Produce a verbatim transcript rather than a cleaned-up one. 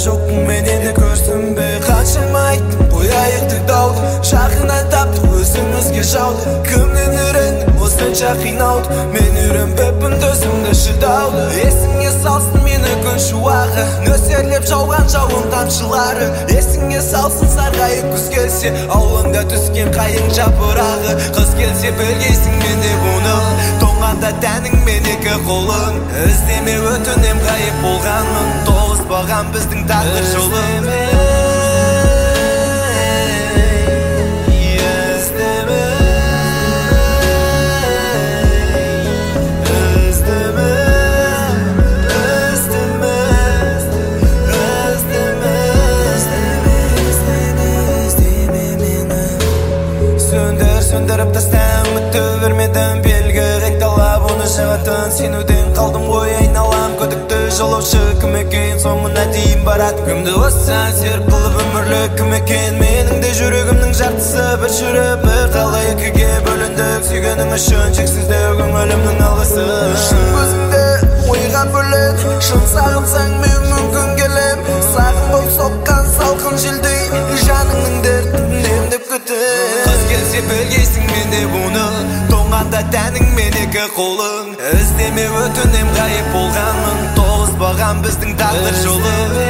жоқпын мен енді көрсін бе қаншама айттым қояйық дауды жақыннан таптық өзімізге жауды кімнен үйрендім осынша қинауды мен үйренбеппін төзімді шыдауды есіңе салсын мені күн шуағы нөсерлеп жауған жауын тамшылары есіңе салсын сарғайып күз келсе аулыңда түскен қайың жапырағы қыз келсе білгейсің мен де бұны тоңғанда тәнің мен екі қолың іздеме өтінем ғайып болғанмын тоғыспаған біздің тағдыр жолы сөндіріп таста үмітті бермедім белгі ректалап оны жағатын сенуден қалдым ғой айналам күдікті жолаушы кім екен соңына дейін барады кімді осыған серік қылып өмірлік кім екен менің де жүрегімнің жартысы бір жүріп бір қалай екіге бөліндік сүйгенің үшін шексіздеу көңілімнің алғысы шын көзіңде ойға бөлен шын сағынсаң мен мүмкін келем сағым болып соққан салқын желдей жаныңның дертін емдеп күтем қыз келсе білгейсің мен де бұны тоңғанда тәнің мен екі қолың іздеме өтінем ғайып болғанмын тоғыспаған біздің тағдыр жолы